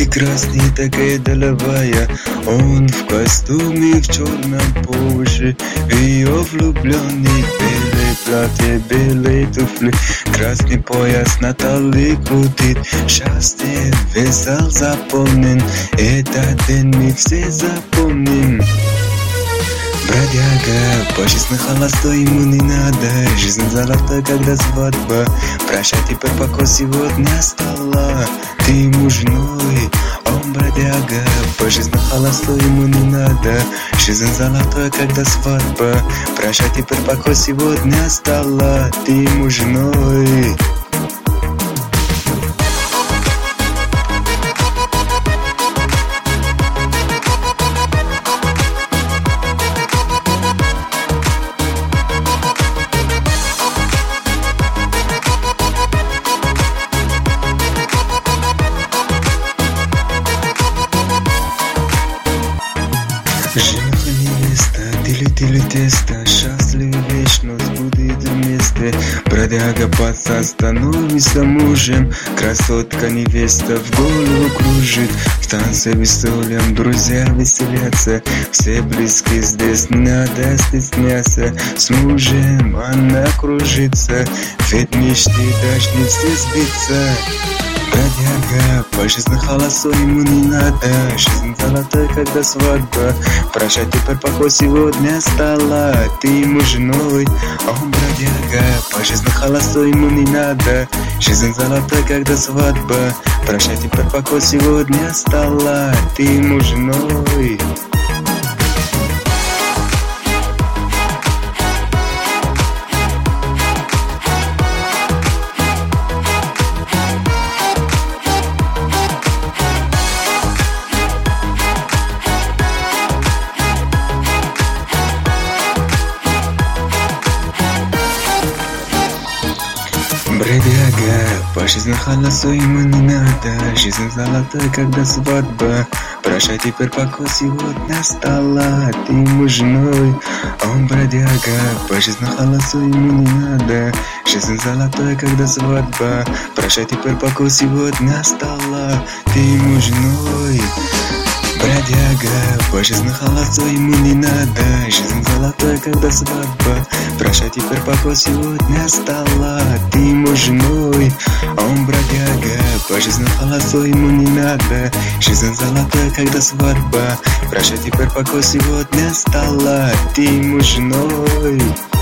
Ты красный, такая доловая. Он в костюме, в черном по уши. В ее влюбленный, белое платье, белые туфли. Красный пояс на талии крутит. Счастье, весь зал заполнен. Этот день мы все запомним. Бродяга, по жизни холостой ему не надо. Жизнь золотая, когда свадьба. Прощай, теперь пока сегодня стала. Ты мужной, он бродяга. По жизни холостой ему не надо. Жизнь золотая, когда свадьба. Прощай, теперь пока сегодня стала. Ты мужной. Жених и невеста, делители теста, счастливы вечно, будет вместе. Бродяга паца становится мужем, красотка невеста в голову кружит. В танце веселым друзья веселятся, все близкие здесь, не надо стесняться. С мужем она кружится, ведь мечты должны все сбиться. Бродяга, по жизни холостой ему не надо. Жизнь золотая, когда свадьба. Прощай, теперь пока сегодня стала. Ты мужной, он бродяга. По жизни холостой ему не надо. Жизнь золотая, когда свадьба. Прощай, теперь пока сегодня стала. Ты мужной. Бродяга, по жизни холостой ему не надо. Жизнь золотая, когда свадьба. Прощай, теперь пока сегодня стала. Ты мужной, он бродяга. По жизни холостой ему не надо. Жизнь золотая, когда свадьба. Прощай, теперь пока сегодня стала. Ты мужной. Бродяга, по жизни холостой ему не надо. Жизнь золотая, когда свадьба. Прощай, теперь пока сегодня стала. Ты мужной, он бродяга. По жизни холостой ему не надо. Жизнь золотая, когда свадьба. Прощай, теперь пока сегодня стала. Ты мужной.